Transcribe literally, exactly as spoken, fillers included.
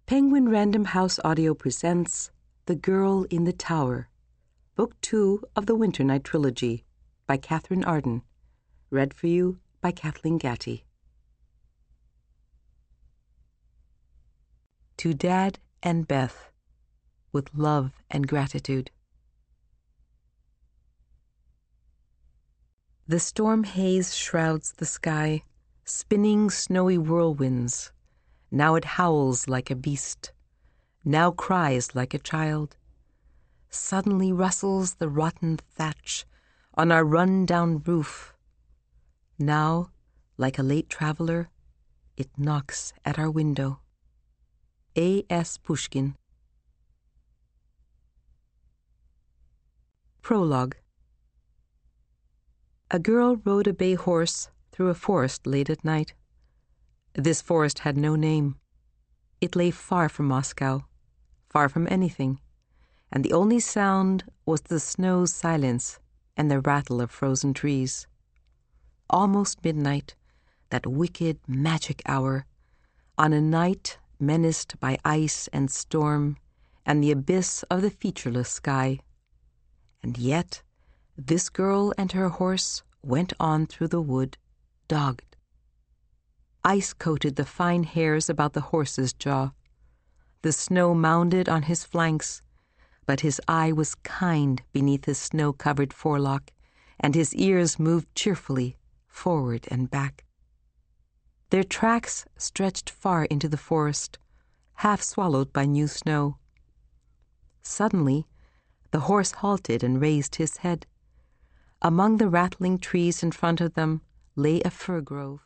Penguin Random House Audio presents The Girl in the Tower, Book Two of the Winter Night Trilogy by Catherine Arden, read for you by Kathleen Gatty. To Dad and Beth, with love and gratitude. The storm haze shrouds the sky, spinning snowy whirlwinds. Now it howls like a beast, now cries like a child. Suddenly rustles the rotten thatch on our run-down roof. Now, like a late traveler, it knocks at our window. A S Pushkin. Prologue. A girl rode a bay horse through a forest late at night. This forest had no name. It lay far from Moscow, far from anything, and the only sound was the snow's silence and the rattle of frozen trees. Almost midnight, that wicked, magic hour, on a night menaced by ice and storm and the abyss of the featureless sky. And yet, this girl and her horse went on through the wood, dogged. Ice coated the fine hairs about the horse's jaw. The snow mounded on his flanks, but his eye was kind beneath his snow-covered forelock, and his ears moved cheerfully forward and back. Their tracks stretched far into the forest, half swallowed by new snow. Suddenly, the horse halted and raised his head. Among the rattling trees in front of them lay a fir grove.